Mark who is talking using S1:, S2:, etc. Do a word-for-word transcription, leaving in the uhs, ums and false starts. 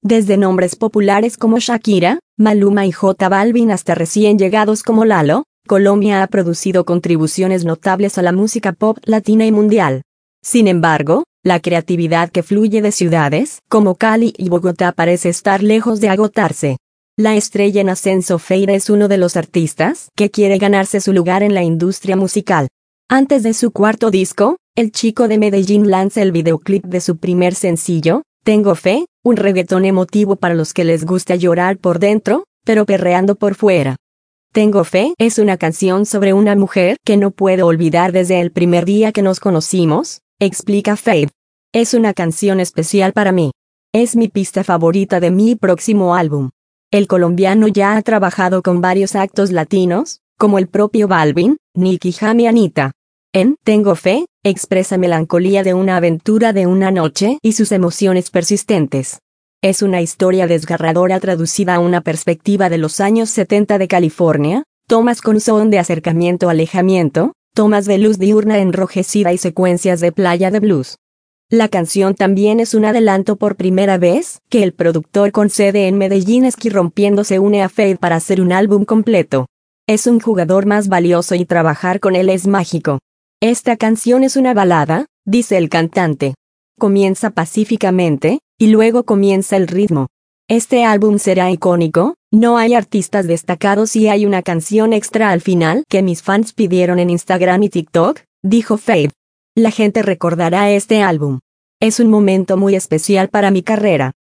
S1: Desde nombres populares como Shakira, Maluma y J Balvin hasta recién llegados como Lalo, Colombia ha producido contribuciones notables a la música pop latina y mundial. Sin embargo, la creatividad que fluye de ciudades como Cali y Bogotá parece estar lejos de agotarse. La estrella en ascenso Feid es uno de los artistas que quiere ganarse su lugar en la industria musical. Antes de su cuarto disco, el chico de Medellín lanza el videoclip de su primer sencillo, Tengo Fe, un reggaetón emotivo para los que les gusta llorar por dentro, pero perreando por fuera. Tengo Fe es una canción sobre una mujer que no puedo olvidar desde el primer día que nos conocimos, explica Feid. Es una canción especial para mí. Es mi pista favorita de mi próximo álbum. El colombiano ya ha trabajado con varios actos latinos, como el propio Balvin, Nicky Jam y Anita. En Tengo Fe, expresa melancolía de una aventura de una noche y sus emociones persistentes. Es una historia desgarradora traducida a una perspectiva de los años setenta de California, tomas con son de acercamiento-alejamiento, tomas de luz diurna enrojecida y secuencias de playa de blues. La canción también es un adelanto por primera vez que el productor con sede en Medellín Esqui Rompiendo se une a Feid para hacer un álbum completo. Es un jugador más valioso y trabajar con él es mágico. Esta canción es una balada, dice el cantante. Comienza pacíficamente, y luego comienza el ritmo. Este álbum será icónico, no hay artistas destacados y hay una canción extra al final que mis fans pidieron en Instagram y TikTok, dijo Feid. La gente recordará este álbum. Es un momento muy especial para mi carrera.